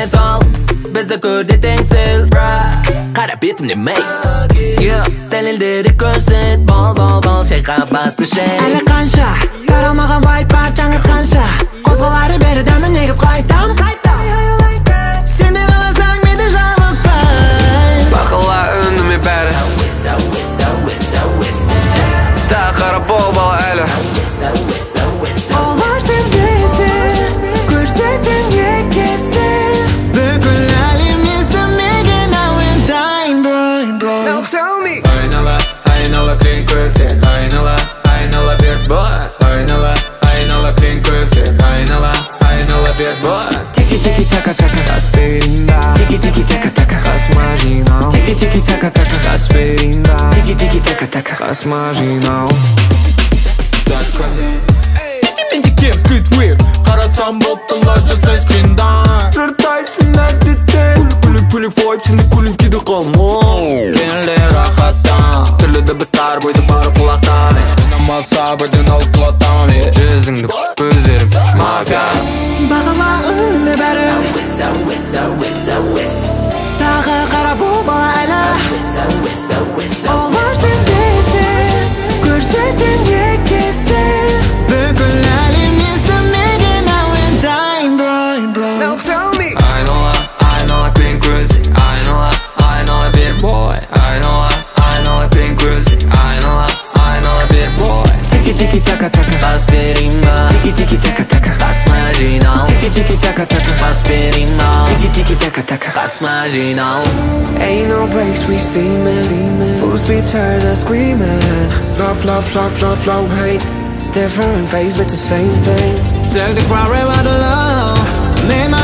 metal Bizde көрде теңсіл Қара бетімде мей Дәлелдері көрсет Бол, шайқа басты шей Әлі қанша таралмаған вайпқа таңытқанша Қозғалары бері дәмін егіп қайтам Сен де қаласаң мені жалықпай Бақыла үніме бәрі Тағы қарап бол бала әлі Олар сенбесін көрсетің екесін Бүкіл әлем естімеген әуен дайын Now tell me Айнала кең көзден Айнала бер бой Айнала кең көзден Айнала бер бой Тики-тики-така-така Аспиринда Тики-тики-така-така Космажинал Тики-тики-така-така Аспиринда Тики-тики-така-така Космажинал Так көзі Менде кем фитвир Қарасам боттылар жасай скриндар Жыртайсың әдетте Пүлік вайп сенде көлің кеді қалмау Кенлі рахаттан Түрлі дыбыстар бойды бары құлақтан Намаса бірден алып құлатам Жүзіңді көздерім мафия Бағала үніме бәрі Тағы қара бұл бала әлі Олар сенбесін көрсетің екесін Бүкіл әлем естімеген әуен дайын Now tell me Айнала кең көзден Айнала бер бой Айнала кең көзден Айнала бер бой Тики-тики-така-така Аспиринда Тики-тики-така-така Космажинал Tiki-tiki-taka-taka Аспиринда Tiki-tiki-taka-taka Космажинал Ain't no breaks, we steaming Full speed turns us screaming Love, hate Different phase but the same thing Take the crowd right by the love Make my